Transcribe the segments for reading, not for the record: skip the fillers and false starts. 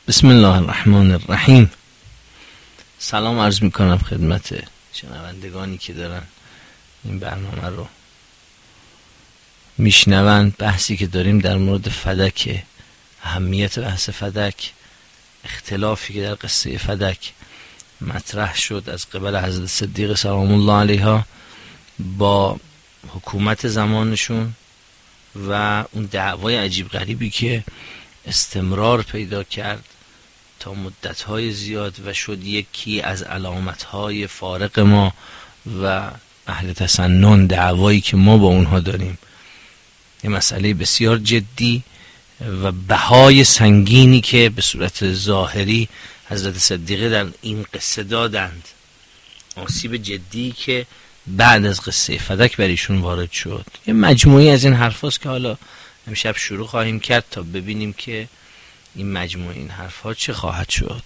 بسم الله الرحمن الرحیم. سلام عرض میکنم خدمت شنوندگانی که دارن این برنامه رو میشنوند. بحثی که داریم در مورد فدک، اهمیت بحث فدک، اختلافی که در قصه فدک مطرح شد از قبل حضرت صدیقه سلام الله علیها با حکومت زمانشون و اون دعوای عجیب غریبی که استمرار پیدا کرد تا مدت‌های زیاد و شد یکی از علامت‌های فارق ما و اهل تسنن، دعوایی که ما با اونها داریم. یه مسئله بسیار جدی و بهای سنگینی که به صورت ظاهری حضرت صدیقه در این قصه دادند، آسیب جدی که بعد از قصه فدک بر ایشون وارد شد. یه مجموعی از این حرفاست که حالا امشب شروع خواهیم کرد تا ببینیم که این مجموعه این حرفها چه خواهد شد.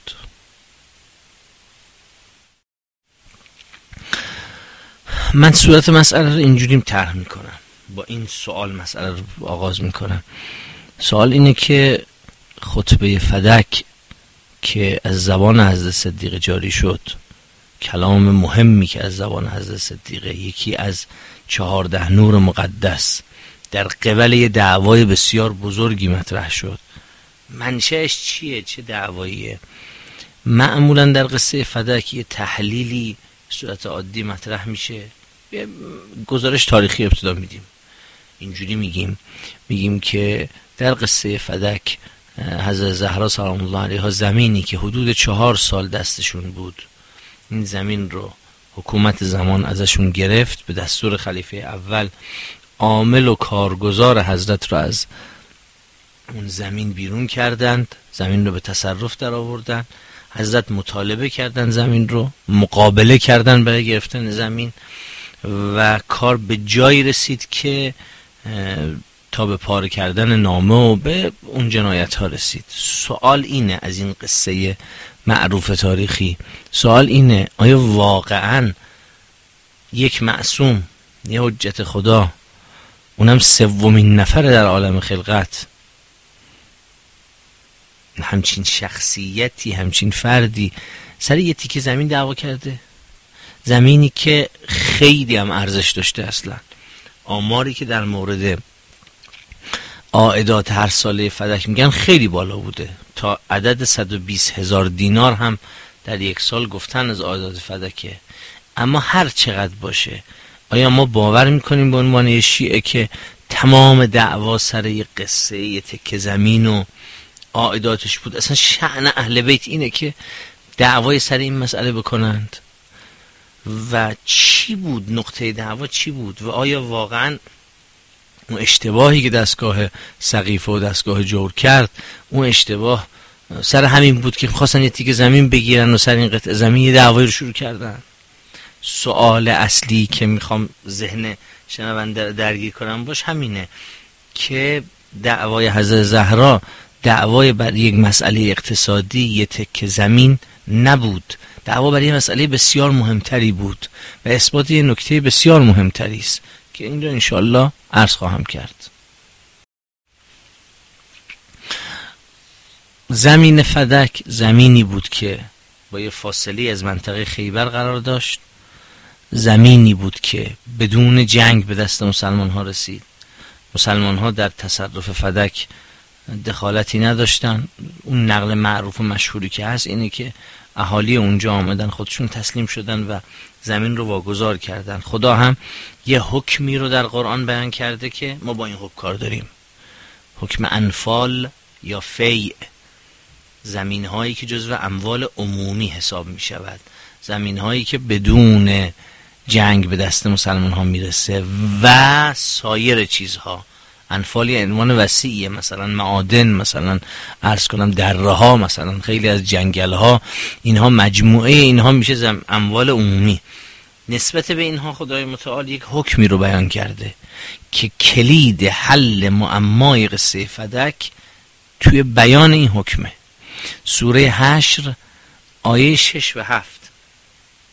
من صورت مسئله رو اینجوریم طرح میکنم، با این سوال مسئله رو آغاز میکنم. سوال اینه که خطبه فدک که از زبان حضرت صدیقه جاری شد، کلام مهمی که از زبان حضرت صدیقه، یکی از 14 نور مقدس، در قبل یه دعوای بسیار بزرگی مطرح شد. منشأش چیه؟ چه دعواییه؟ معمولا در قصه فدک یه تحلیلی صورت عادی مطرح میشه، یه گزارش تاریخی ابتدا میدیم. اینجوری میگیم که در قصه فدک حضرت زهرا سلام الله علیها زمینی که حدود 4 سال دستشون بود، این زمین رو حکومت زمان ازشون گرفت، به دستور خلیفه اول عامل و کارگزار حضرت رو از اون زمین بیرون کردند، زمین رو به تصرف در آوردن. حضرت مطالبه کردن زمین رو، مقابله کردن برای گرفتن زمین و کار به جایی رسید که تا به پاره کردن نامه و به اون جنایت ها رسید. سوال اینه از این قصه معروف تاریخی، سوال اینه آیا واقعا یک معصوم، یه حجت خدا، اونم 3مین نفر در عالم خلقت، همچین شخصیتی، همچین فردی سر یه تیکه زمین دعوا کرده؟ زمینی که خیلی هم ارزش داشته. اصلا آماری که در مورد عائدات هر ساله فدک میگن خیلی بالا بوده، تا عدد 120,000 دینار هم در یک سال گفتن از عائدات فدکه. اما هر چقدر باشه، آیا ما باور میکنیم به عنوان یه شیعه که تمام دعوا سر یه قصه یه تکه زمین و عائداتش بود؟ اصلا شأن اهل بیت اینه که دعوای سر این مسئله بکنند؟ و چی بود نقطه دعوا؟ چی بود؟ و آیا واقعا اون اشتباهی که دستگاه سقیفه و دستگاه جور کرد، اون اشتباه سر همین بود که خواستن یه تیکه زمین بگیرن و سر این قطعه زمین یه دعوایی رو شروع کردن؟ سوال اصلی که میخوام ذهن شنونده درگیر کنم باش همینه که دعوای حضرت زهرا دعوای بر یک مسئله اقتصادی، یه تکه زمین نبود. دعوا برای یه مسئله بسیار مهمتری بود و اثبات یه نکته بسیار مهمتری است که این رو انشاءالله عرض خواهم کرد. زمین فدک زمینی بود که با یه فاصله از منطقه خیبر قرار داشت، زمینی بود که بدون جنگ به دست مسلمان ها رسید. مسلمان ها در تصرف فدک دخالتی نداشتن. اون نقل معروف و مشهوری که هست اینه که اهالی اونجا آمدن، خودشون تسلیم شدن و زمین رو واگذار کردن. خدا هم یه حکمی رو در قرآن بیان کرده که ما با این حکم کار داریم، حکم انفال یا فیع، زمین هایی که جزو اموال عمومی حساب می شود، زمین هایی که بدون جنگ به دست مسلمان ها میرسه و سایر چیزها. انفالی عنوان وسیعیه، مثلا معادن، مثلا عرض کنم دره ها، مثلا خیلی از جنگل ها، اینها مجموعه اینها میشه اموال عمومی. نسبت به اینها خدای متعال یک حکمی رو بیان کرده که کلید حل معمای قصه فدک توی بیان این حکمه. سوره حشر آیه 6 و 7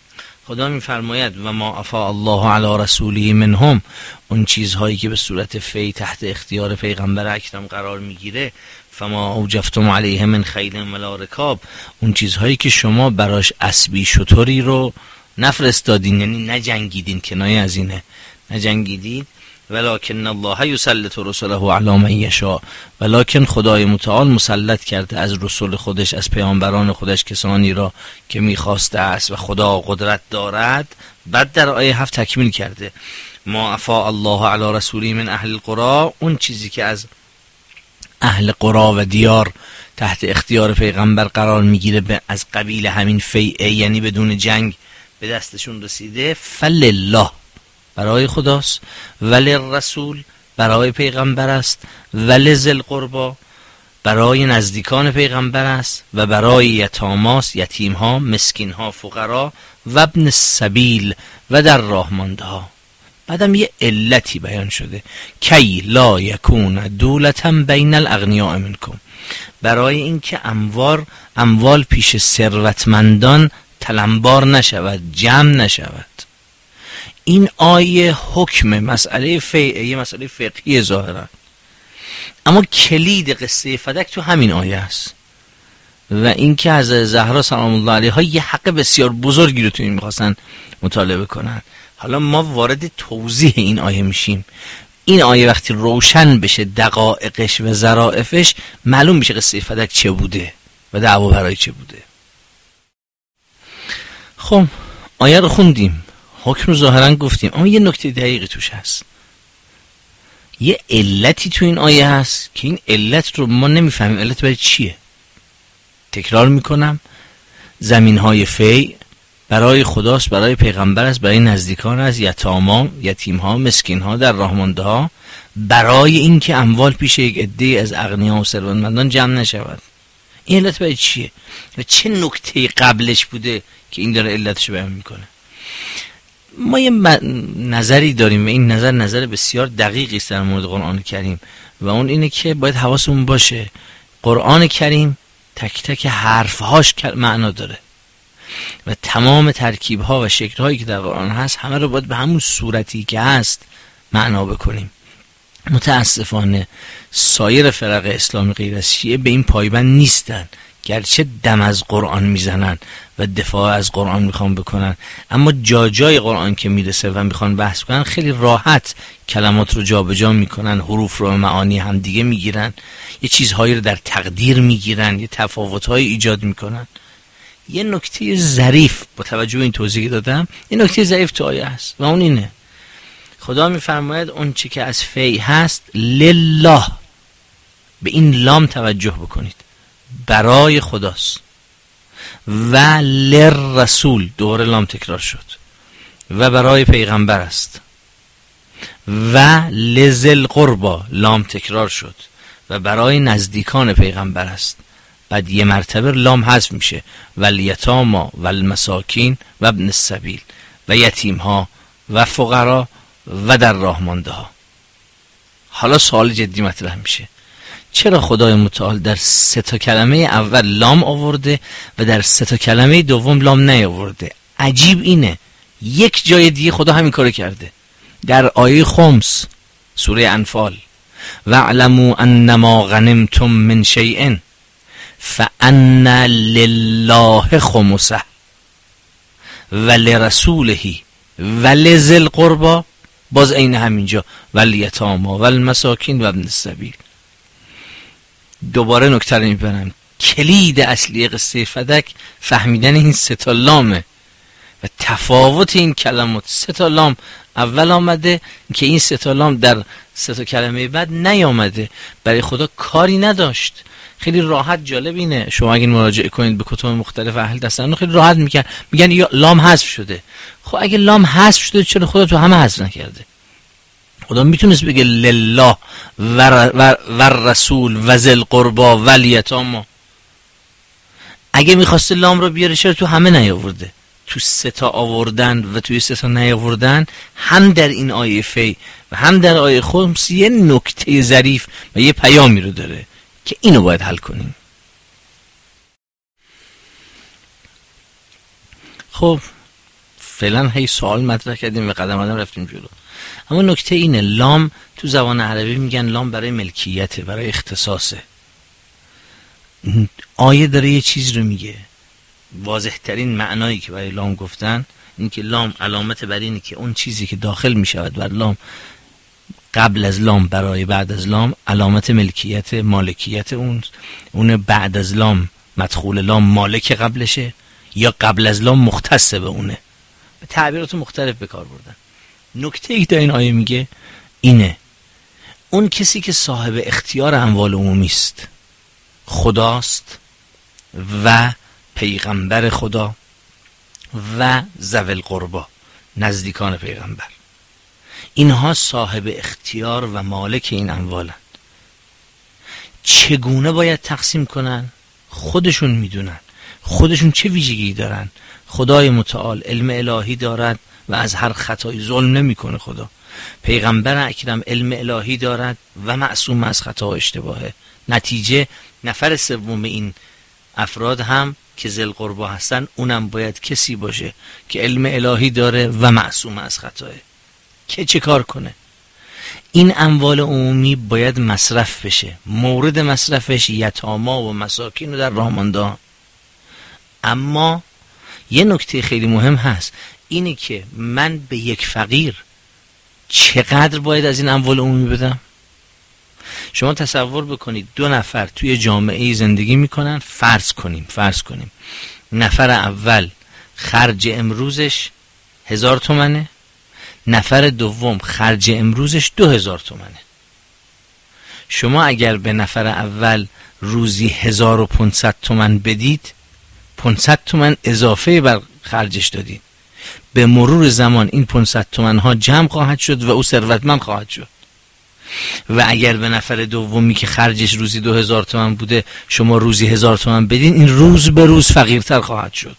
خدا میفرماید و ما افاء الله علی رسوله منهم، اون چیزهایی که به صورت فی تحت اختیار پیغمبر اکرم قرار میگیره، فما اوجفتم علیه من خیل ولا رکاب، اون چیزهایی که شما براش اسبی شتری رو نفرستادین، یعنی نجنگیدین، کنایه از اینه، نجنگیدین. ولکن الله یسلط رسله علی من یشاء، ولکن خدای متعال مسلط کرده از رسول خودش، از پیامبران خودش کسانی را که میخواسته است و خدا قدرت دارد. بعد در آیه 7 تکمیل کرده ما افاء الله علی رسوله من اهل القرى، اون چیزی که از اهل قرا و دیار تحت اختیار پیغمبر قرار میگیره از قبیل همین فیعه، یعنی بدون جنگ به دستشون رسیده، فلله برای خداست، ولی رسول برای پیغمبر است، ولی ذل قربا برای نزدیکان پیغمبر است، و برای یتاماست، یتیم ها، مسکین ها، فقرا، و ابن السبیل و در راه مانده ها. بعدم یه علتی بیان شده، کی لا یکون دولتا بین الاغنیاء منکم، برای اینکه اموال پیش ثروتمندان تلمبار نشود، جمع نشود. این آیه حکم مسئله فیعه، یه مسئله فقهی ظاهرا، اما کلید قصه فدک تو همین آیه است. و اینکه حضرت زهرا سلام الله علیها یه حق بسیار بزرگی رو تو این میخواستن مطالبه کنن. حالا ما وارد توضیح این آیه میشیم. این آیه وقتی روشن بشه دقایقش و ظرافش، معلوم میشه قصه فدک چه بوده و دعوا برای چه بوده. خب آیه رو خوندیم، حکم رو ظاهرا گفتیم، اما یه نکته دقیقی توش هست، یه علتی تو این آیه هست که این علت رو ما نمیفهمیم علت برای چیه. تکرار میکنم، زمین های فی برای خداست، برای پیغمبر است، برای نزدیکان است، یتیم ها، مسکین ها، در راه مانده ها، برای اینکه اموال پیش یک عده از اغنیا و ثروتمندان جمع نشود. این علت برای چیه و چه نکته قبلش بوده که این داره علتش بیان میکنه؟ ما یه نظری داریم و این نظر بسیار دقیقی است در مورد قرآن کریم، و اون اینه که باید حواسمون باشه قرآن کریم تک تک حرفهاش معنا داره و تمام ترکیبها و شکلهایی که در قرآن هست همه رو باید به همون صورتی که هست معنا بکنیم. متاسفانه سایر فرق اسلامی غیر از شیعه به این پایبند نیستن، گرچه دم از قرآن میزنن و دفاع از قرآن میخوان بکنن، اما جای قرآن که میرسه و میخوان بحث کنن خیلی راحت کلمات رو جابجا میکنن، حروف رو معانی هم دیگه میگیرن، یه چیزهایی رو در تقدیر میگیرن، یه تفاوت‌های ایجاد میکنن. یه نکته ظریف با توجه به این توضیحی دادم، یه نکته ظریف تو آیه هست و اون اینه خدا میفرماید اون چی که از فی هست لله، به این لام توجه بکنید، برای خداست، و للرسول دوباره لام تکرار شد، و برای پیغمبر است، و لذل قربا لام تکرار شد و برای نزدیکان پیغمبر است. بعد یه مرتبه لام حذف میشه، والیتاما والمساکین و ابن السبیل، و یتیم ها و فقرا و در راه مانده ها. حالا سوال جدی مطرح میشه، چرا خدای متعال در 3 کلمه اول لام آورده و در 3 کلمه دوم لام نیاورده؟ عجیب اینه، یک جای دیگه خدا همین کارو کرده. در آیه خمس سوره انفال، واعلموا انما غنمتم من شیء فان لله خمسه ولرسوله ولذی القربى، باز عین همینجا والیتاما والمساکین و ابن السبیل. دوباره نکته رو میبرم، کلید اصلی قصه فدک فهمیدن این 3 لامه و تفاوت این کلمات. 3 لام اول آمده که این 3 لام در 3 کلمه بعد نیامده، برای خدا کاری نداشت. خیلی راحت، جالب اینه، شما اگه مراجعه کنید به کتب مختلف اهل دستن خیلی راحت میگن یا لام حذف شده. خب اگه لام حذف شده چرا خدا تو همه حذف نکرده؟ خدا میتونست بگه لله و رسول و ذل قربا و الیتاما. اگه میخواسته لام رو بیاره چرا تو همه نیاورده؟ تو 3 آوردن و توی 3 نیاوردن، هم در این آیه فی و هم در آیه خمس یه نکته ظریف و یه پیامی رو داره که اینو باید حل کنیم. خب فعلا هی سوال مطرح کردیم و قدم رفتیم جلو. اما نکته اینه، لام تو زبان عربی میگن لام برای ملکیته، برای اختصاصه. آیه داره یه چیز رو میگه. واضح ترین معنایی که برای لام گفتن این که لام علامت بر اینه که اون چیزی که داخل میشود بر لام قبل از لام برای بعد از لام علامت ملکیت، مالکیت اون بعد از لام مدخول لام مالک قبلشه یا قبل از لام مختص به اونه. به تعبیرات مختلف به کار بردن. نکته ای که این آیه میگه اینه، اون کسی که صاحب اختیار اموال عمومی است خداست و پیغمبر خدا و ذوی القربا، نزدیکان پیغمبر. اینها صاحب اختیار و مالک این اموالند. چگونه باید تقسیم کنن؟ خودشون میدونن، خودشون چه ویژگی دارن. خدای متعال علم الهی دارد و از هر خطایی ظلم نمیکنه. خدا پیغمبر اکرم علم الهی دارد و معصوم از خطا و اشتباهه. نتیجه نفر سوم این افراد هم که ذی القربا هستن، اونم باید کسی باشه که علم الهی داره و معصوم از خطاه. که چه کار کنه؟ این اموال عمومی باید مصرف بشه. مورد مصرفش یتاما و مساکین و در راه ماندهان. اما یه نکته خیلی مهم هست، اینه که من به یک فقیر چقدر باید از این اموال عمومی بدم؟ شما تصور بکنید 2 نفر توی جامعه زندگی میکنن. فرض کنیم نفر اول خرج امروزش 1000 تومنه، نفر دوم خرج امروزش 2000 تومنه. شما اگر به نفر اول روزی 1500 تومن بدید، 500 تومن اضافه بر خرجش دادید. به مرور زمان این 500 تومن ها جمع خواهد شد و او ثروتمند خواهد شد. و اگر به نفر دومی که خرجش روزی 2000 تومن بوده شما روزی 1000 تومن بدین، این روز به روز فقیرتر خواهد شد.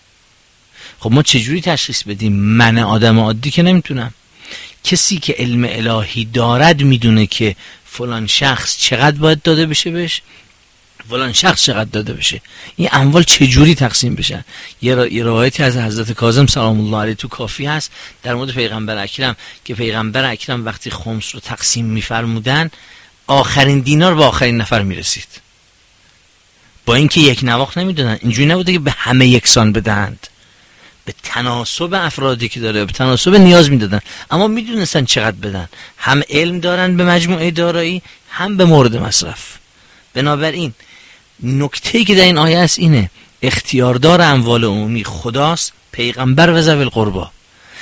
خب ما چجوری تشخیص بدیم؟ من آدم عادی که نمیتونم. کسی که علم الهی دارد میدونه که فلان شخص چقدر باید داده بشه بهش، فلان شخص چقدر داده بشه، این اموال چجوری تقسیم بشن. یه روایتی از حضرت کاظم سلام الله علیه تو کافی هست در مورد پیغمبر اکرم که پیغمبر اکرم وقتی خمس رو تقسیم میفرمودن آخرین دینار به آخرین نفر میرسید، با اینکه یک نواخت نمیدادن. اینجوری نبوده که به همه یکسان بدهند، به تناسب افرادی که داره، به تناسب نیاز میدادن، اما میدونستن چقدر بدن. هم علم دارن به مجموعه دارایی، هم به مورد مصرف. بنابراین نکته‌ای که در این آیه است اینه، اختیاردار اموال عمومی خداست، پیغمبر و ذوی القربا.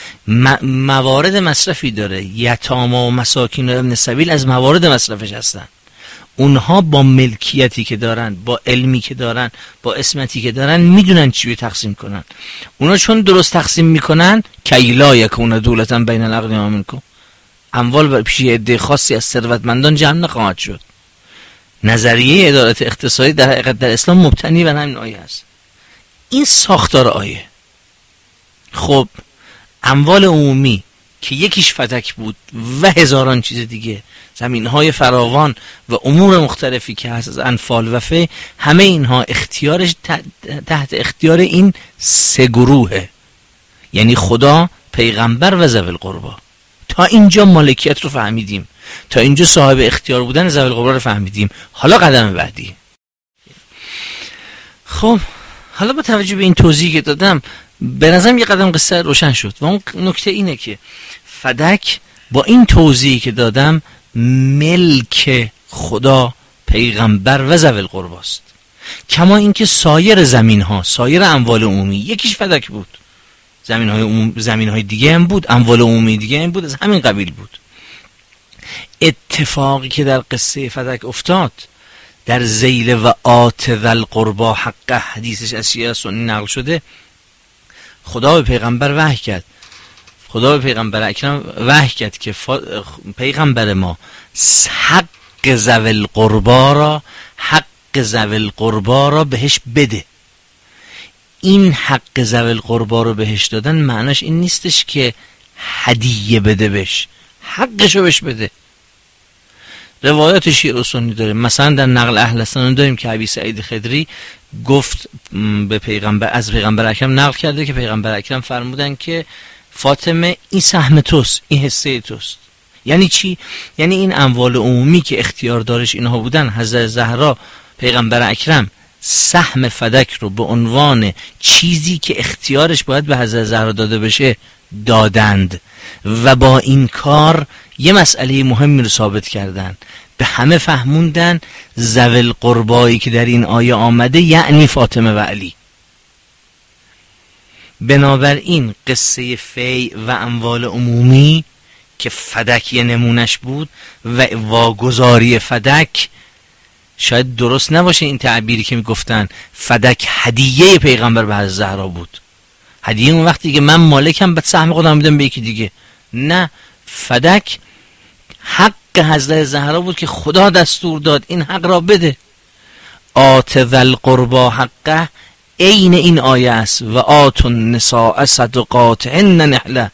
موارد مصرفی داره، یتاما و مساکین و ابن سبیل از موارد مصرفش هستن. اونها با ملکیتی که دارن، با علمی که دارن، با اسمتی که دارن میدونن چی تقسیم کنن. اونا چون درست تقسیم میکنن کیلا یکون دولتن بین الاغنیاء منکم، اموال پیش عده خاصی از ثروتمندان جمع نخواهد شد. نظریه عدالت اقتصادی در حقیقت در اسلام مبتنی بر همین آیه است. این ساختار آیه. خب اموال عمومی که یکیش فتک بود و هزاران چیز دیگه، زمینهای فراوان و امور مختلفی که هست از انفال و فی، همه اینها اختیارش تحت اختیار این 3 گروهه، یعنی خدا، پیغمبر و ذوی القربا. تا اینجا مالکیت رو فهمیدیم، تا اینجا صاحب اختیار بودن ذوی القربا رو فهمیدیم. حالا قدم بعدی. خب حالا با توجه به این توضیحی که دادم به نظرم یه قدم قصه روشن شد و اون نکته اینه که فدک با این توضیحی که دادم ملک خدا، پیغمبر و ذوی القربا است. کما اینکه سایر زمین ها، سایر اموال عمومی یکیش فدک بود، زمین های دیگه هم بود، اموال عمومی دیگه هم بود، از همین قبیل بود. اتفاقی که در قصه فدک افتاد در ذیل و آت ذی القربا حق، حدیثش از شیعه سنی نقل شده، خدا به پیغمبر وحی کرد، خدا به پیغمبر اکرم وحی کرد که پیغمبر ما حق ذوی القربا را بهش بده. این حق ذوی القربا رو بهش دادن معناش این نیستش که هدیه بده بهش، حقشو بهش بده. روایات شیعه و سنی داره، مثلا در نقل اهل سنت داریم که ابی سعید خدری گفت به پیغمبر، از پیغمبر اکرم نقل کرده که پیغمبر اکرم فرمودن که فاطمه این سهم توست، این حصه توست. یعنی چی؟ یعنی این اموال عمومی که اختیار دارش اینها بودن، حضرت زهرا پیغمبر اکرم سهم فدک رو به عنوان چیزی که اختیارش باید به حضرت زهرا داده بشه دادند و با این کار یه مسئله مهمی رو ثابت کردن. به همه فهموندن ذوی القربایی که در این آیه آمده یعنی فاطمه و علی. بنابراین قصه فی و اموال عمومی که فدک یه نمونش بود و واگذاری فدک، شاید درست نباشه این تعبیری که میگفتن فدک هدیه پیغمبر به حضرت زهرا بود. هدیه اون وقتی که من مالکم بعد سهم خودم میدم به یکی دیگه. نه، فدک حق حضرت زهرا بود که خدا دستور داد این حق را بده. آت ذی القربی حقه عین این آیه است و آت النساء صدقاتهن نحله.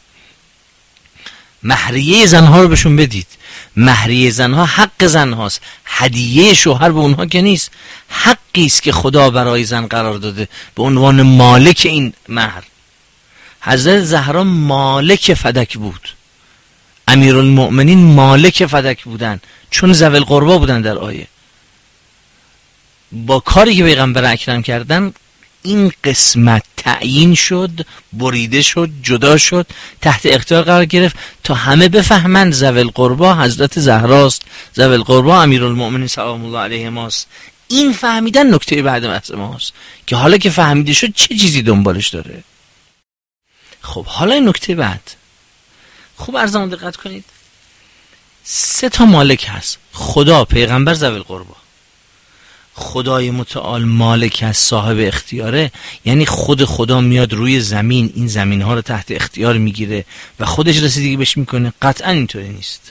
مهریه زنها رو بهشون بدید. مهریه زنها حق زنهاست، هدیه شوهر به اونها که نیست. حقی است که خدا برای زن قرار داده به عنوان مالک این مهر. حضرت زهرا مالک فدک بود، امیرالمؤمنین مالک فدک بودن چون ذوی القربی بودن در آیه. با کاری که پیغمبر اکرم کردن این قسمت تعیین شد، بریده شد، جدا شد، تحت اختیار قرار گرفت تا همه بفهمند ذوی القربی حضرت زهراست، ذوی القربی امیرالمؤمنین سلام الله علیهماست. این فهمیدن نکته بعد بحث ماست که حالا که فهمیده شد چه چیزی دنبالش داره. خب حالا این نکته بعد خوب ارزان دقت کنید. 3 تا مالک هست: خدا، پیغمبر، ذوی القربی. خدای متعال مالک از صاحب اختیاره، یعنی خود خدا میاد روی زمین این زمین ها رو تحت اختیار میگیره و خودش رسیدگی بهش میکنه. قطعا اینطوری نیست.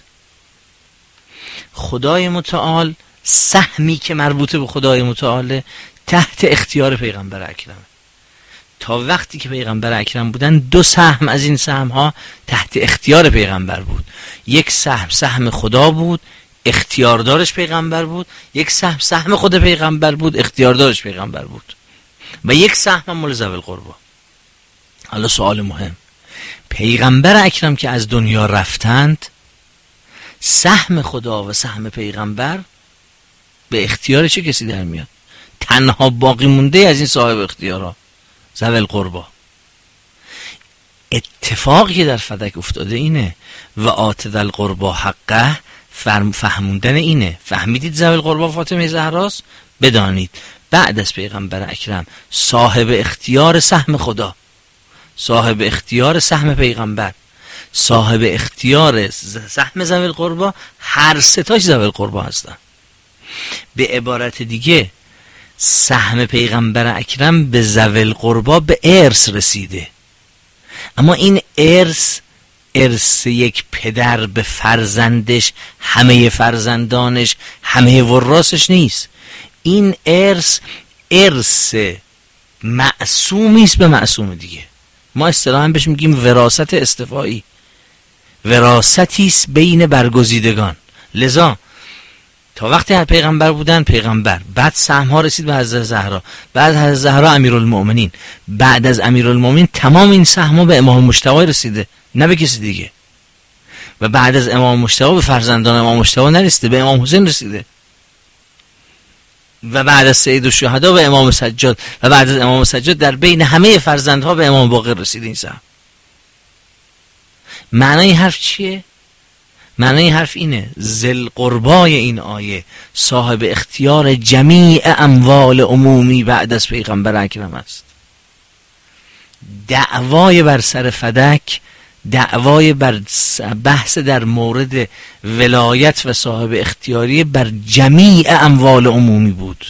خدای متعال سهمی که مربوط به خدای متعال تحت اختیار پیغمبر اکرم. تا وقتی که پیغمبر اکرم بودن 2 سهم از این سهم ها تحت اختیار پیغمبر بود. یک سهم خدا بود، اختیاردارش پیغمبر بود. یک سهم خود پیغمبر بود، اختیاردارش پیغمبر بود. و یک سهم مال ذوی القربی. حالا سوال مهم: پیغمبر اکرم که از دنیا رفتند، سهم خدا و سهم پیغمبر به اختیار چه کسی در میاد؟ تنها باقی مونده از این صاحب اختیارها ذوی القربی. اتفاقی که در فدک افتاده اینه و آت ذی القربی حقه. فهموندن اینه. فهمیدید ذوی القربی فاطمه زهراست؟ بدانید بعد از پیغمبر اکرم صاحب اختیار سهم خدا، صاحب اختیار سهم پیغمبر، صاحب اختیار سهم ذوی القربی، هر 3 تاش ذوی القربی هستن. به عبارت دیگه سهم پیغمبر اکرم به ذوی القربی به ارث رسیده. اما این ارث یک پدر به فرزندش، همه فرزندانش، همه وراسش نیست. این ارث معصومی است به معصوم دیگه. ما اصطلاحاً بهش میگیم وراثت استفایی. وراثتی است بین برگزیدگان. لذا تا وقتی هر پیغمبر بودن پیغمبر، بعد سهم ها رسید به حضرت زهرا، بعد حضرت زهرا امیرالمؤمنین، بعد از امیرالمؤمنین تمام این سهم ها به امام مجتبی رسیده، نه به کسی دیگه. و بعد از امام مجتبی به فرزندان امام مجتبی نرسیده، به امام حسین رسیده. و بعد از سید الشهدا به امام سجاد، و بعد از امام سجاد در بین همه فرزندها به امام باقر رسیده این سهم. معنای حرف چیه؟ معنای حرف اینه: ذی القربای این آیه صاحب اختیار جمیع اموال عمومی بعد از پیغمبر اکرم است. دعوای بر سر فدک، دعوای بر بحث در مورد ولایت و صاحب اختیاری بر جمیع اموال عمومی بود.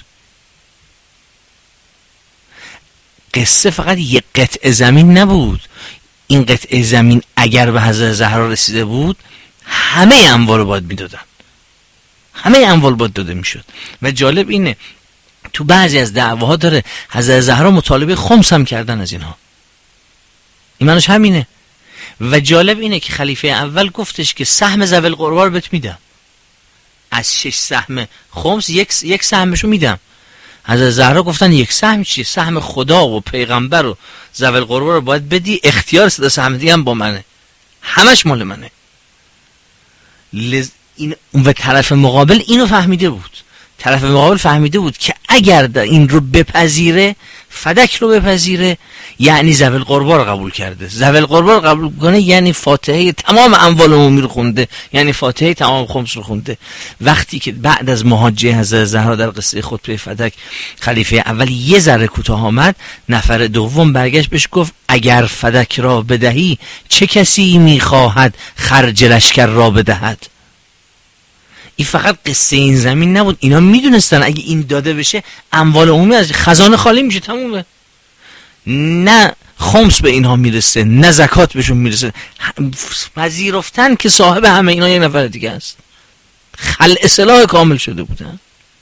قصه فقط یک قطعه زمین نبود. این قطعه زمین اگر به حضرت زهرا رسیده بود همه اموال باید میدادن، همه اموال باید داده میشد. و جالب اینه تو بعضی از دعواها داره حضرت زهرا مطالبه خمس هم کردن از اینها. این معنیش همینه. و جالب اینه که خلیفه اول گفتش که سهم ذوی القربی رو بهت میدم، از 6 سهم خمس یک سهمشو میدم. حضرت زهرا گفتن یک سهم چیه؟ سهم خدا و پیغمبر و ذوی القربا رو باید بدی، اختیار صد سهم دیگه هم با منه، همش مال منه. این و طرف مقابل اینو فهمیده بود، طرف مقابل فهمیده بود که اگر این رو بپذیره، فدک رو بپذیره، یعنی ذوی القربا رو قبول کرده. ذوی القربا رو قبول کنه یعنی فاتحه تمام اموال عمومی رو خونده، یعنی فاتحه تمام خمس رو خونده. وقتی که بعد از مهاجه حضرت زهرا در قصه خطبه فدک خلیفه اول یه ذره کوتاه آمد، نفر دوم برگشت بهش گفت اگر فدک را بدهی چه کسی میخواهد خرج لشکر را بدهد؟ این فقط قصه این زمین نبود، اینا میدونستن اگه این داده بشه اموال عمومی از خزانه خالی میشه، تمومه. نه خمس به اینها میرسه، نه زکات بهشون میرسه. پذیرفتن که صاحب همه اینا یک نفر دیگه است. اصلاح کامل شده بودن.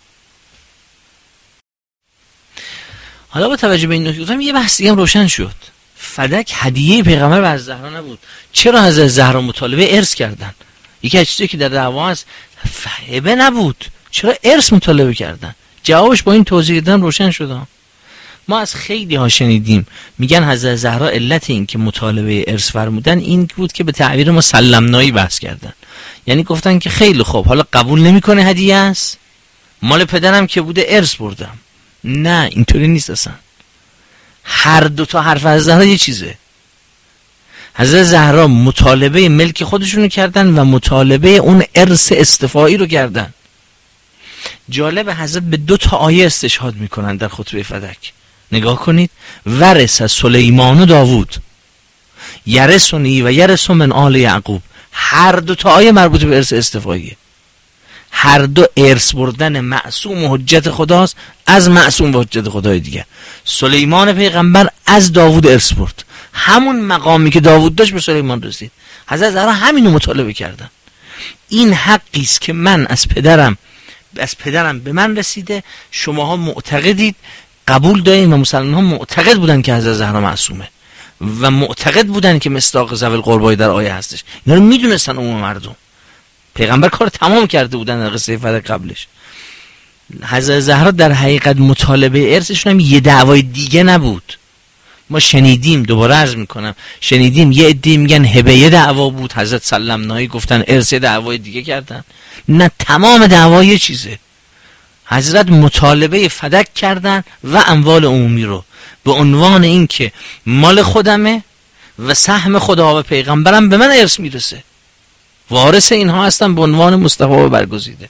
حالا با توجه به این نکته گفتم یه بحثی هم روشن شد. فدک هدیه پیغمبر به حضرت زهرا نبود. چرا حضرت زهرا مطالبه ارث کردن؟ یکی از چیزایی که در دعوا هست هبه نبود، چرا ارث مطالبه کردن؟ جوابش با این توضیح دادن روشن شد. ما از خیلی ها شنیدیم میگن حضرت زهرا علت این که مطالبه ارث فرمودن این بود که به تعبیر ما سلمنایی بحث کردن، یعنی گفتن که خیلی خوب، حالا قبول نمیکنه هدیه است، مال پدرم که بوده ارث بردم. نه اینطوری نیست اصلا. هر دو تا حرف از زهرا یه چیزه. حضرت زهرا مطالبه ملک خودشونو کردن و مطالبه اون ارث استفایی رو کردن. جالب، حضرت به 2 تا آیه استشهاد میکنن در خطبه فدک. نگاه کنید، ورث سلیمان و داوود یرثنی و یرث من آل یعقوب. هر 2 تا آیه مربوط به ارث استفاییه. هر دو ارث بردن معصوم و حجت خداست از معصوم و حجت خدای دیگه. سلیمان پیغمبر از داوود ارث برد، همون مقامی که داوود داشت به سلیمان رسید. حضرت زهرا همینو مطالبه کردن. این حقی است که من از پدرم به من رسیده، شماها معتقدید قبول دارین و مسلمان ها معتقد بودن که حضرت زهرا معصومه و معتقد بودن که مصداق ذوی القربا در آیه هستش. اینا رو میدونستن عموم مردم. پیغمبر کار تمام کرده بودن در قصه فدک قبلش. حضرت زهرا در حقیقت مطالبه ارثشون هم یه دعوای دیگه نبود. ما شنیدیم، دوباره عرض میکنم، شنیدیم یه عده میگن هبه یه دعوا بود، حضرت سلمنایی گفتن ارث دعوای دیگه کردن. نه، تمام دعوا یه چیزه. حضرت مطالبه فدک کردن و اموال عمومی رو به عنوان این که مال خودمه و سهم خدا و پیغمبرم به من ارث میرسه، وارث اینها هستن به عنوان مصطفی و برگزیده.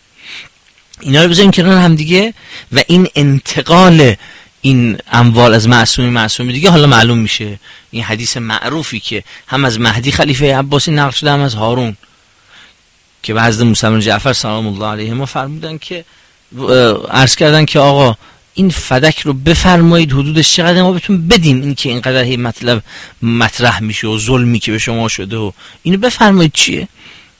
اینا رو بذاریم کنار هم دیگه و این انتقال این اموال از معصومی دیگه حالا معلوم میشه. این حدیث معروفی که هم از مهدی خلیفه عباسی نقل شده هم از هارون که به حضرت موسی بن جعفر سلام الله علیه ما فرمودن که عرض کردن که آقا این فدک رو بفرمایید حدودش چقدر ما بهتون بدیم، این که اینقدر هی مطلب مطرح میشه و ظلمی که به شما شده و اینو بفرمایید چیه.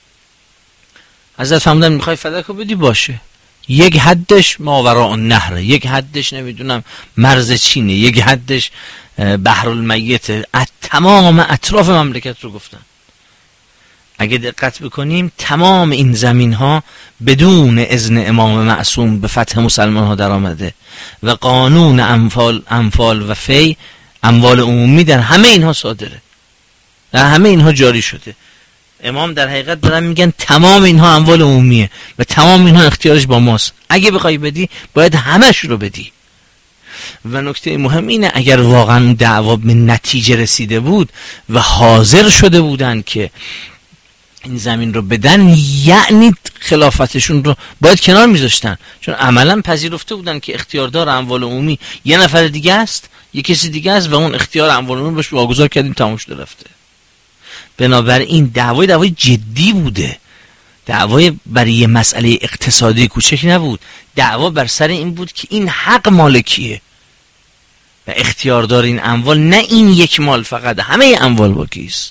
حضرت فرمودن میخوای فدک رو بدی، باشه، یک حدش ماوراء النهر، یک حدش نمیدونم مرز چینه، یک حدش بحر المیت، تمام اطراف مملکت رو گفتن. اگه دقت بکنیم تمام این زمین ها بدون اذن امام معصوم به فتح مسلمان ها در آمده و قانون انفال و فی، اموال عمومی در همه اینها صادره، در همه اینها جاری شده. امام در حقیقت دارن میگن تمام اینها اموال عمومیه و تمام اینها اختیارش با ماست، اگه بخوای بدی باید همش رو بدی. و نکته مهم اینه اگر واقعا دعوا به نتیجه رسیده بود و حاضر شده بودن که این زمین رو بدن، یعنی خلافتشون رو باید کنار میذاشتن، چون عملا پذیرفته بودن که اختیاردار اموال عمومی یه نفر دیگه است، یه کسی دیگه است و اون اختیار اموال عمومی بهش واگذار کردیم، تموم شده رفته. بنابراین دعوای جدی بوده، دعوای برای یه مسئله اقتصادی کوچک نبود، دعوا بر سر این بود که این حق مالکیه و اختیاردار این اموال، نه این یک مال فقط، همه اموال با کیست.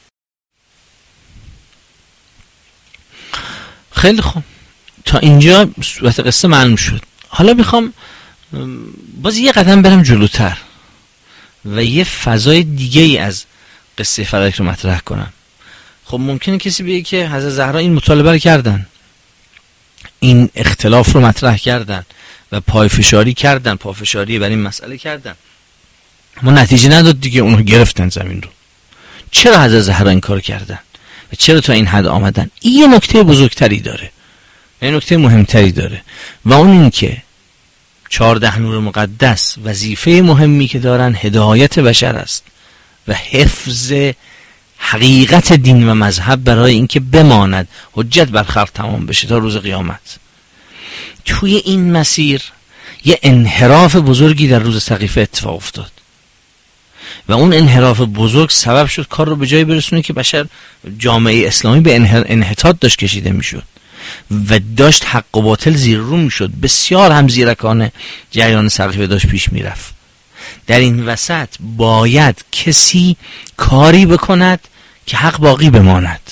خیلی خوب، تا اینجا صورت قصه معلوم شد. حالا میخوام باز یه قدم برم جلوتر و یه فضای دیگه ای از قصه فدک رو مطرح کنم. خب ممکنه کسی بگه که حضرت زهرا این مطالبه رو کردن، این اختلاف رو مطرح کردن و پافشاری برای این مسئله کردن، اما نتیجه نداد دیگه. اونها گرفتن زمین رو. چرا حضرت زهرا این کار کردن و چرا تا این حد آمدن؟ این یه نکته بزرگتری داره، یه نکته مهمتری داره، و اون این که 14 نور مقدس وظیفه مهمی که دارن هدایت بشر است و حفظ حقیقت دین و مذهب برای اینکه بماند، حجت بر خلق تمام بشه تا روز قیامت. توی این مسیر یه انحراف بزرگی در روز سقیفه اتفاق افتاد و اون انحراف بزرگ سبب شد کار رو به جایی برسونه که بشر، جامعه اسلامی به انحطاط داشت کشیده میشد و داشت حق و باطل زیر رو میشد. بسیار هم زیرکانه جریان سقیفه داشت پیش میرفت. در این وسط باید کسی کاری بکند که حق باقی بماند.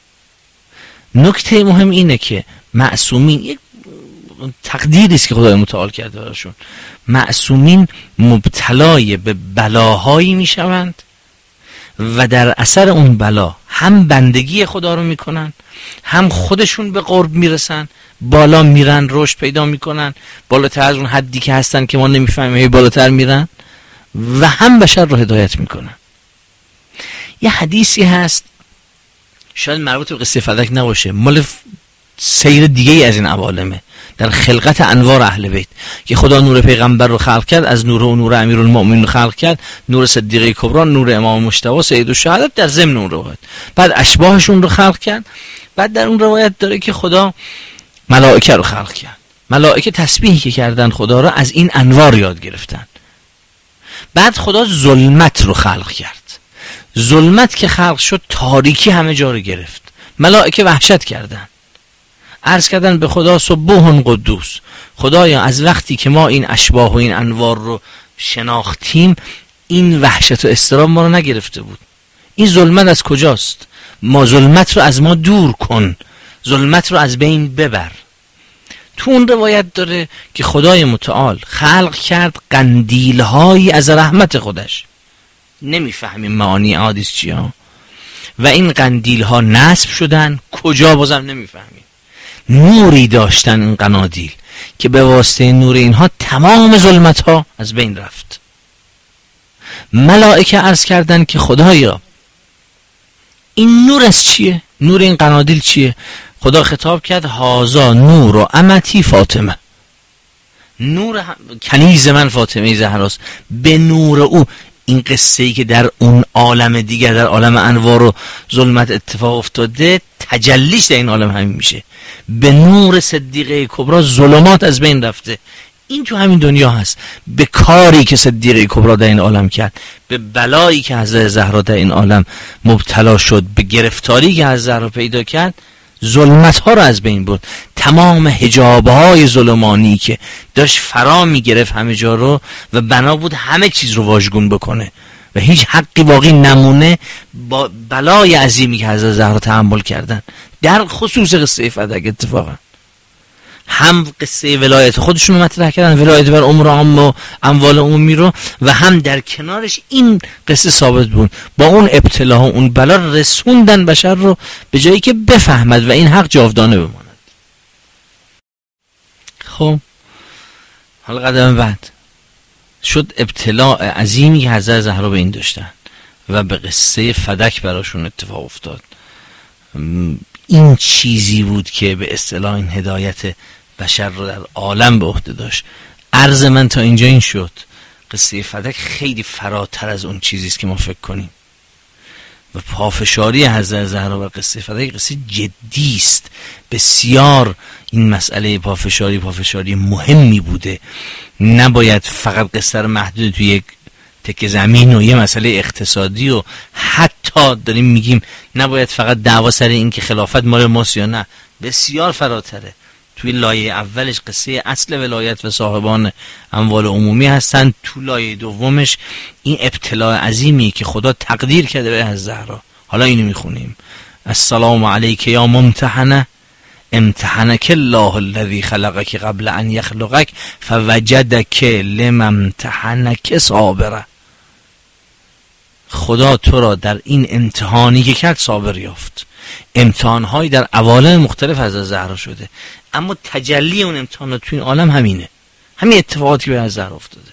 نکته مهم اینه که معصومین، یک تقدیری است که خدای متعال کرده براشون، معصومین مبتلای به بلاهایی میشوند و در اثر اون بلا هم بندگی خدا رو میکنن، هم خودشون به قرب میرسن، بالا میرن، رشد پیدا میکنن، بالاتر از اون حدی که هستن که ما نمیفهمیم بالاتر میرن، و هم بشر رو هدایت میکنن. یه حدیثی هست شاید مربوط به قصه فدک نباشه، مال سیر دیگه از این عوالمه، در خلقت انوار اهل بیت، که خدا نور پیغمبر رو خلق کرد، از نور و نور امیرالمؤمنین رو خلق کرد، نور صدیقه کبرا، نور امام مجتبی سید الشهداء، در ضمن اون روایت بعد اشباهشون رو خلق کرد. بعد در اون روایت داره که خدا ملائکه رو خلق کرد، ملائکه تسبیحی که کردن خدا رو از این انوار یاد گرفتن. بعد خدا ظلمت رو خلق کرد، ظلمت که خلق شد تاریکی همه جا رو گرفت، ملائکه وحشت کردن، عرض کردن به خدا سبوح قدوس، خدایا از وقتی که ما این اشباح و این انوار رو شناختیم این وحشت و اضطراب ما رو نگرفته بود. این ظلمت از کجاست؟ ما ظلمت رو از ما دور کن، ظلمت رو از بین ببر. تو اون روایت داره که خدای متعال خلق کرد قندیل‌هایی از رحمت خودش، نمیفهمیم معانی حدیث چیه، و این قندیل‌ها نصب شدن کجا بازم نمیفهمیم. نوری داشتن این قنادیل که به واسطه نور اینها تمام ظلمت‌ها از بین رفت. ملائکه عرض کردن که خدایا این نور از چیه؟ نور این قنادیل چیه؟ خدا خطاب کرد هازا نور و امتی فاطمه، نور کنیز من فاطمه زهراست، به نور او. این قصه ای که در اون عالم دیگر، در عالم انوار و ظلمت اتفاق افتاده، تجلیش در این عالم همین میشه. به نور صدیقه کبرا ظلمات از بین رفته. این تو همین دنیا هست. به کاری که صدیقه کبرا در این عالم کرد، به بلایی که حضرت زهرا در این عالم مبتلا شد، به گرفتاری که حضرت زهرا پیدا کرد، ظلمت ها رو از بین برد. تمام حجاب های ظلمانی که داشت فرا می گرفت همه جا رو و بنا بود همه چیز رو واژگون بکنه و هیچ حقی باقی نمونه، با بلای عظیمی که حضرت زهرا تحمل کردن، در خصوص قصه فدک اتفاقا هم قصه ولایت خودشون رو مطرح کردن، ولایت بر امور عام و اموال عمومی رو، و هم در کنارش این قصه ثابت بود با اون ابتلا و اون بلا رسوندن بشر رو به جایی که بفهمد و این حق جاودانه بماند. خب حالا قدم بعد شد ابتلا عظیمی که حضرت زهرا به این داشتن و به قصه فدک براشون اتفاق افتاد. این چیزی بود که به اصطلاح این هدایت بشر رو در عالم به عهده داشت. عرض من تا اینجا این شد، قصه فدک خیلی فراتر از اون چیزی است که ما فکر کنیم و پافشاری حضرت زهرا و قصه فدک قصه جدی است. بسیار این مسئله پافشاری مهمی بوده. نباید فقط قصه رو محدود توی یک تکه زمین و یه مسئله اقتصادی و حتی داریم میگیم نباید فقط دعوا سر این که خلافت مال ماست یا نه، بسیار فراتره. توی لایه اولش قصه اصل ولایت و صاحبان اموال عمومی هستن، تو لایه دومش این ابتلاء عظیمی که خدا تقدیر کرده به حضرت زهرا. حالا اینو میخونیم: السلام علیک یا ممتحنه امتحنک الله الذی خلقک قبل ان یخلقک فوجدک لم امتحنک صابره. خدا تو را در این امتحانی که کرد صابر یافت. امتحانهایی در عوالم مختلف از زهرا شده، اما تجلی اون امتحانات تو این عالم همینه. همین اتفاقاتی که به زهرا افتاده،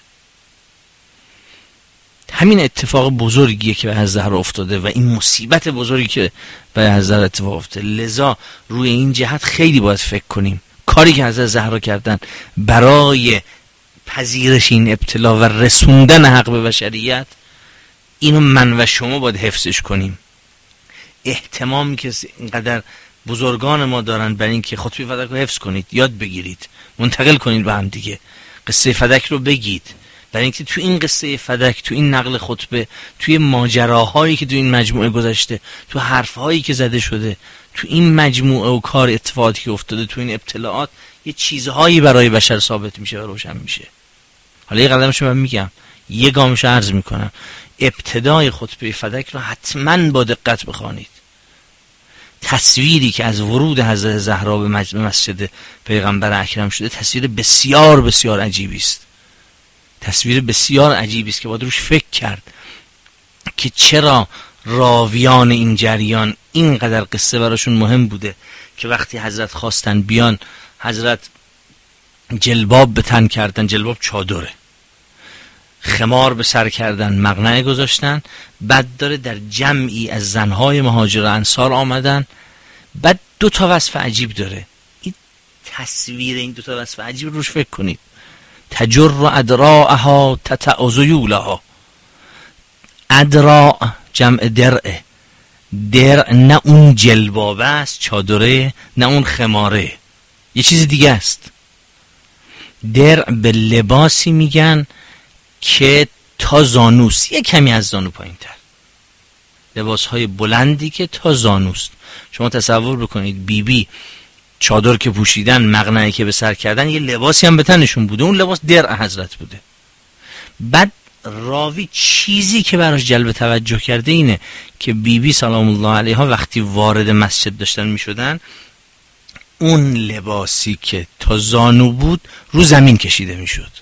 همین اتفاق بزرگیه که به زهرا افتاده و این مصیبت بزرگی که به زهرا اتفاق افتاده. لذا روی این جهت خیلی باید فکر کنیم. کاری که حضرت زهرا کردن برای پذیرش این ابتلا و رسوندن حق به بشریت، اینو من و شما باید حفظش کنیم. اهتمامی که اینقدر بزرگان ما دارن برای این که خطبه فدک رو حفظ کنید، یاد بگیرید، منتقل کنید به هم دیگه، قصه فدک رو بگید، برای اینکه تو این قصه فدک، تو این نقل خطبه، توی ماجراهایی که تو این مجموعه گذشته، تو حرفهایی که زده شده، تو این مجموعه و کار اتفاقاتی که افتاده، تو این ابتلاعات، یه چیزهایی برای بشر ثابت میشه و روشن میشه. حالا یه قدمش من میگم، یه گامش عرض میکنم. ابتدای خطبه فدک رو حتما با دقت بخوانید. تصویری که از ورود حضرت زهرا به مسجد پیغمبر اکرم شده تصویر بسیار بسیار عجیبی است. تصویر بسیار عجیبی است که باید روش فکر کرد که چرا راویان این جریان اینقدر قصه براشون مهم بوده که وقتی حضرت خواستن بیان، حضرت جلباب به تن کردن، جلباب چادره، خمار به سر کردن، مقنعه گذاشتن، بعد داره در جمعی از زنهای مهاجر و انصار آمدن. بعد 2 وصف عجیب داره. این تصویر این 2 وصف عجیب روش فکر کنید. تجر ادراعها تتع ذیولها. ادراع جمع درعه. درع نه اون جلبابه است، چادره، نه اون خماره، یه چیز دیگه است. درع به لباسی میگن که تا زانوست، یه کمی از زانو پایین تر، لباس های بلندی که تا زانوست. شما تصور بکنید بی چادر که پوشیدن، مقنعه که به سر کردن، یه لباسی هم به تنشون بوده، اون لباس درع حضرت بوده. بعد راوی چیزی که براش جلب توجه کرده اینه که بی سلام الله علیها وقتی وارد مسجد داشتن می شدن، اون لباسی که تا زانو بود رو زمین کشیده می شد.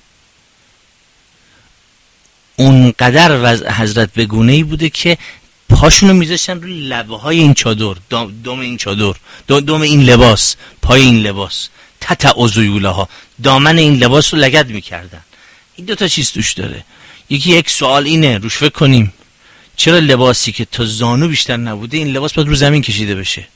اونقدر وضع حضرت به گونه‌ای بوده که پاشونو میذاشتن روی لبه های این چادر، دم این چادر، دم این لباس، پای این لباس، تتع ذیولها، دامن این لباس رو لگد میکردن. این 2 چیز توش داره. یک سوال اینه، روش فکر کنیم، چرا لباسی که تا زانو بیشتر نبوده این لباس باید رو زمین کشیده بشه؟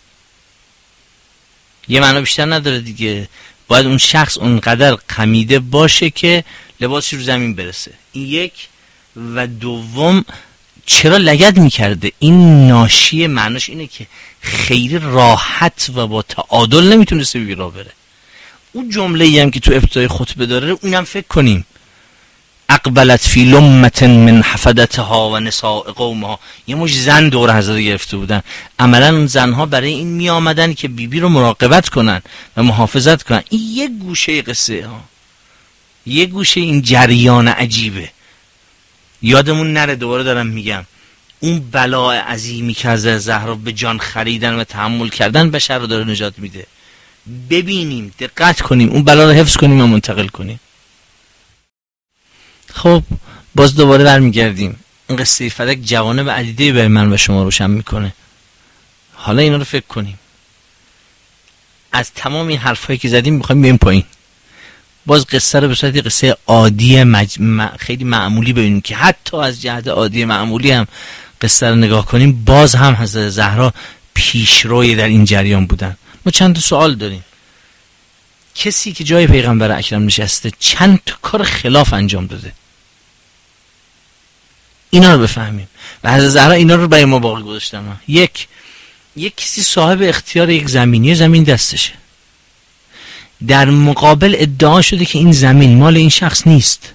یه معنا بیشتر نداره دیگه. باید اون شخص اونقدر خمیده باشه که لباسی رو زمین برسه. این یک. و دوم، چرا لگد میکرده؟ این ناشی معناش اینه که خیلی راحت و با تعادل نمیتونسته بیرا بره. اون جمله‌ای هم که تو ابتدای خطبه داره اونم فکر کنیم. اقبلت فی لمة من حفدتها و نساء قومها. یه مش زن دور حضرت گرفته بودن. عملا اون زنها برای این می آمدن که بیبی رو مراقبت کنن و محافظت کنن. این یه گوشه قصه ها، یه گوشه این جریان عجیبه. یادمون نره، دوباره دارم میگم، اون بلاء عظیمی که از زهرا به جان خریدن و تحمل کردن بشر رو داره نجات میده. ببینیم، دقت کنیم، اون بلا رو حفظ کنیم و منتقل کنیم. خب باز دوباره برمیگردیم. این قصه فدک جوانب عدیده برای من و شما روشن میکنه. حالا اینا رو فکر کنیم. از تمام این حرفایی که زدیم میخوایم بریم پایین. باز قصه رو به صورت قصه عادی خیلی معمولی ببینیم که حتی از جهت عادی معمولی هم قصه رو نگاه کنیم، باز هم حضرت زهرا پیشروی در این جریان بودن. ما چند تا سوال داریم. کسی که جای پیغمبر اکرم نشسته چند تا کار خلاف انجام داده؟ اینا رو بفهمیم. و حضرت زهرا اینا رو برای ما باقی گذاشتن. یک کسی صاحب اختیار یک زمین دستشه. در مقابل ادعا شده که این زمین مال این شخص نیست.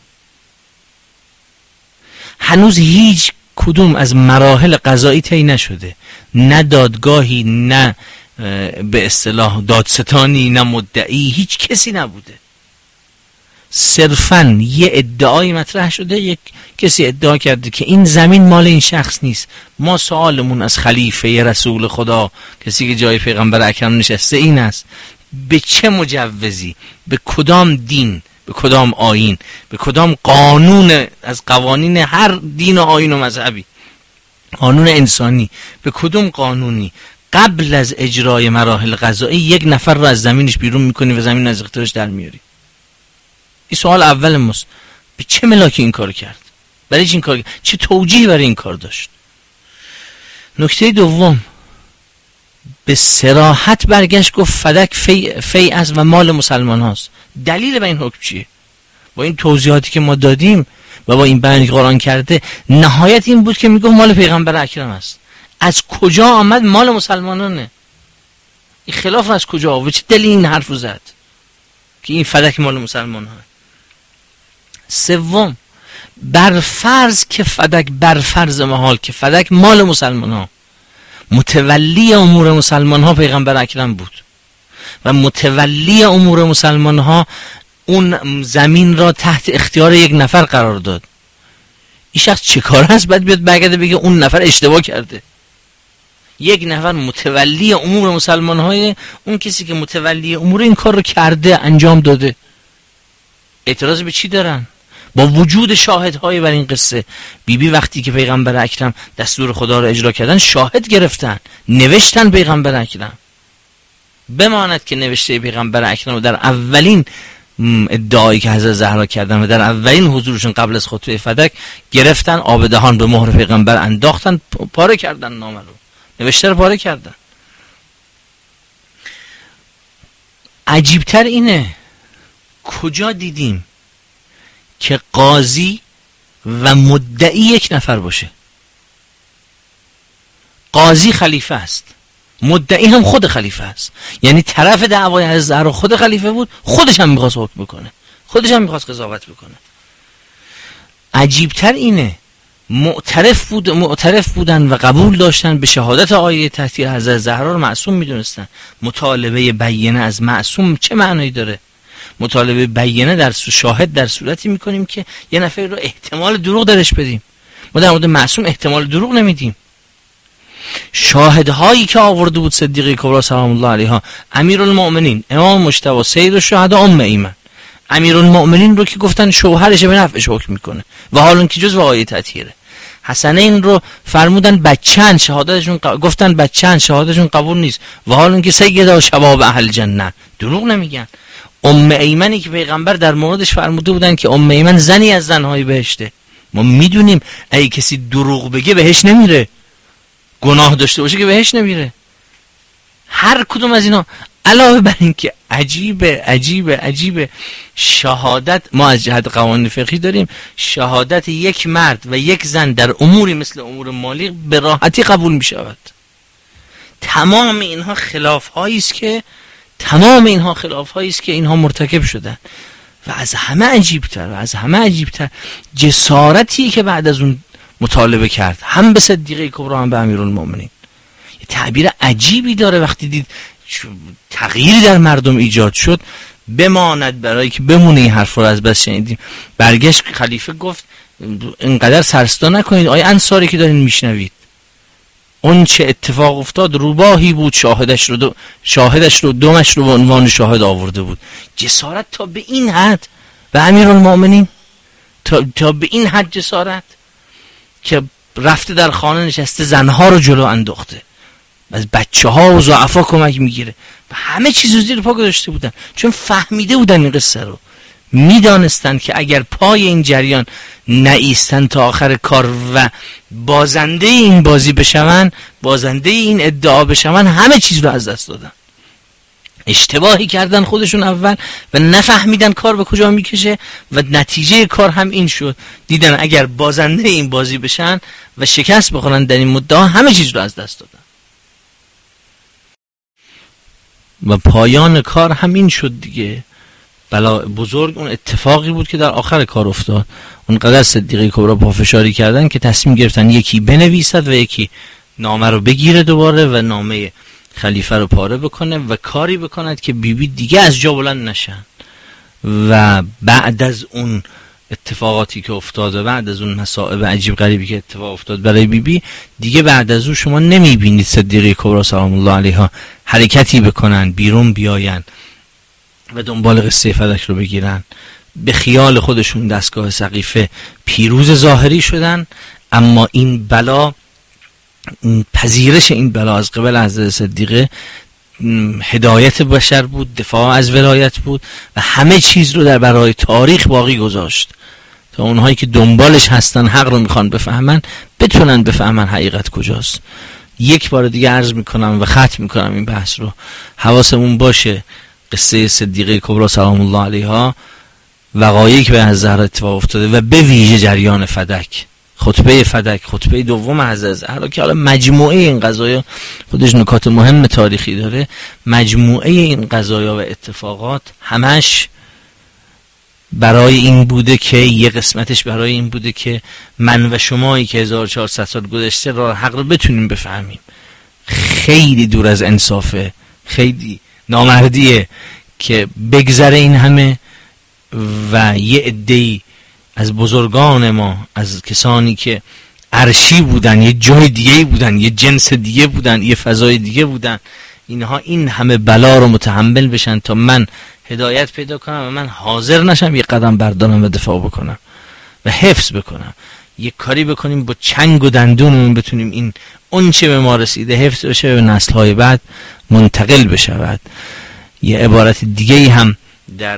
هنوز هیچ کدوم از مراحل قضایی طی نشده، نه دادگاهی، نه به اصطلاح دادستانی، نه مدعی، هیچ کسی نبوده. صرفاً یه ادعای مطرح شده، یک کسی ادعا کرده که این زمین مال این شخص نیست. ما سوالمون از خلیفه رسول خدا، کسی که جای پیغمبر اکرم نشسته، این است: به چه مجوزی، به کدام دین، به کدام آیین، به کدام قانون از قوانین هر دین و آیین و مذهبی، قانون انسانی، به کدوم قانونی قبل از اجرای مراحل قضایی یک نفر رو از زمینش بیرون میکنی و زمین از اختیارش در میاری؟ این سوال اول ماست. به چه ملاکی این کار کرد؟ برای چه این کار کرد؟ چه توجیهی برای این کار داشت؟ نکته دوم، به صراحت برگشت گفت فدک فی از و مال مسلمان هاست. دلیل به این حکم چیه؟ با این توضیحاتی که ما دادیم و با این بیانی که قرآن کرده، نهایت این بود که میگه مال پیغمبر اکرم است. از کجا آمد مال مسلمانانه؟ این خلاف از کجا آمد؟ چه دلیل این حرفو زد که این فدک مال مسلمان ها؟ سوم، بر فرض که فدک، بر فرض محال که فدک مال مسلمان ها، متولی امور مسلمان ها پیغمبر اکرم بود و متولی امور مسلمان ها اون زمین را تحت اختیار یک نفر قرار داد. این شخص چه کار هست بعد بیاد برگرده بگه اون نفر اشتباه کرده؟ یک نفر متولی امور مسلمان های، اون کسی که متولی امور این کار رو کرده، انجام داده، اعتراض به چی دارن؟ با وجود شاهدهای بر این قصه، بیبی وقتی که پیغمبر اکرم دستور خدا رو اجرا کردن شاهد گرفتن، نوشتن پیغمبر اکرم. بماند که نوشته پیغمبر اکرم در اولین ادعایی که حضرت زهرا کردن و در اولین حضورشون قبل از خطبه فدک گرفتن، آب دهان به مهر پیغمبر انداختن، پاره کردن، نامه رو نوشته رو پاره کردن. عجیبتر اینه کجا دیدیم که قاضی و مدعی یک نفر باشه؟ قاضی خلیفه است، مدعی هم خود خلیفه است. یعنی طرف دعوای حضرت زهرا خود خلیفه بود، خودش هم میخواست حکم بکنه، خودش هم میخواست قضاوت بکنه. عجیبتر اینه معترف بودن و قبول داشتن به شهادت آیه تحتیه حضرت زهرا رو معصوم میدونستن. مطالبه بینه از معصوم چه معنی داره؟ مطالبه بینه در شاهد در صورتی میکنیم که یه نفر رو احتمال دروغ درش بدیم. ما در مورد معصوم احتمال دروغ نمیدیم. شاهدهایی که آورده بود صدیقه کبری سلام الله علیها، امیرالمؤمنین امام مجتبی سید الشهدا ام ایمن، امیرالمؤمنین رو که گفتن شوهرش به نفعش حکم میکنه و حالا که جز آیه تطهیره. حسنین رو فرمودن بچه‌ن، شهادتشون گفتن بچه‌ن، شهادتشون قبول نیست و حالا که سیدا شباب اهل جنت، دروغ نمیگن. ام ایمنی که پیغمبر در موردش فرموده بودن که ام ایمن زنی از زنهای بهشته، ما میدونیم اگه کسی دروغ بگه بهش نمیره، گناه داشته باشه که بهش نمیره. هر کدوم از اینا علاوه بر این که عجیبه شهادت، ما از جهت قوانین فقهی داریم شهادت یک مرد و یک زن در اموری مثل امور مالی به راحتی قبول می شود. تمام اینها خلاف هایی است که اینها مرتکب شدن. و از همه عجیبتر جسارتی که بعد از اون مطالبه کرد، هم به صدیقه کبری هم به امیرالمؤمنین. یه تعبیر عجیبی داره وقتی دید تغییری در مردم ایجاد شد. بماند برای که بمونه این حرف رو از بس شنیدیم، برگشت خلیفه گفت اینقدر سرستا نکنید آیا انصاری که دارین میشنوید، اون چه اتفاق افتاد روباهی بود، شاهدش رو دومش رو به عنوان شاهد آورده بود. جسارت تا به این حد و امیرالمؤمنین تا به این حد جسارت که رفته در خانه نشسته زنها رو جلو انداخته، از بچه ها و ضعفا کمک میگیره و همه چیز رو زیر پا گذاشته بودن، چون فهمیده بودن این قصه رو، میدانستند که اگر پای این جریان نایستن تا آخر کار و بازنده این بازی بشون، بازنده این ادعا بشون، همه چیز رو از دست دادن. اشتباهی کردن خودشون اول و نفهمیدن کار به کجا میکشه و نتیجه کار هم این شد، دیدن اگر بازنده این بازی بشن و شکست بخورن در این مدعا، همه چیز رو از دست دادن. و پایان کار همین شد دیگه. بلا بزرگ اون اتفاقی بود که در آخر کار افتاد. اونقدر صدیقه کبری پافشاری کردن که تصمیم گرفتن یکی بنویسد و یکی نامه رو بگیره دوباره و نامه خلیفه رو پاره بکنه و کاری بکند که بیبی دیگه از جا بلند نشن. و بعد از اون اتفاقاتی که افتاد و بعد از اون مصائب عجیب غریبی که اتفاق افتاد برای بیبی، دیگه بعد از اون شما نمیبینید صدیقه کبری سلام الله علیها حرکتی بکنن، بیرون بیاین و دنبال قصه فدک رو بگیرن. به خیال خودشون دستگاه سقیفه پیروز ظاهری شدن، اما این بلا، پذیرش این بلا از قبل حضرت صدیقه هدایت بشر بود، دفاع از ولایت بود و همه چیز رو در برای تاریخ باقی گذاشت تا اونهایی که دنبالش هستن، حق رو میخوان بفهمن، بتونن بفهمن حقیقت کجاست. یک بار دیگه عرض میکنم و ختم میکنم این بحث رو، حواسمون باشه قصه صدیقه کبری سلام الله علیها، وقایعی که به الزهرا اتفاق افتاده و به ویژه جریان فدک، خطبه فدک، خطبه دوم حضرت زهرا که حالا مجموعه این قضایا خودش نکات مهم تاریخی داره، مجموعه این قضایا و اتفاقات همش برای این بوده که یه قسمتش برای این بوده که من و شمایی که 1400 سال گذشته راه حق رو بتونیم بفهمیم. خیلی دور از انصافه، خیلی نامردیه که بگذره این همه و یه عده‌ای از بزرگان ما، از کسانی که عرشی بودن، یه جای دیگه بودن، یه جنس دیگه بودن، یه فضای دیگه بودن، اینها این همه بلا رو متحمل بشن تا من هدایت پیدا کنم و من حاضر نشم یه قدم بردارم و دفاع بکنم و حفظ بکنم. یه کاری بکنیم با چنگ و دندونمون بتونیم این اون چه به ما رسیده حفظ بشه و به نسل‌های بعد منتقل بشود. یه عبارت دیگه هم در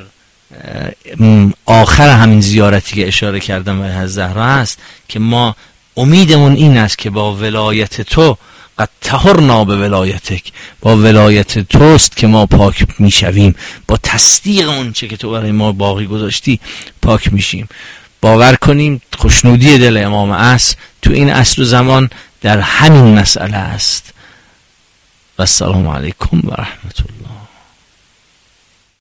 آخر همین زیارتی که اشاره کردم به حضرت زهرا هست که ما امیدمون این است که با ولایت تو قد طهرنا به ولایتک، با ولایت توست که ما پاک میشویم، با تصدیق اون چه که تو برای ما باقی گذاشتی پاک میشیم. باور کنیم خوشنودی دل امام عصر تو این عصر و زمان در همین مسئله است. و السلام علیکم و رحمت الله.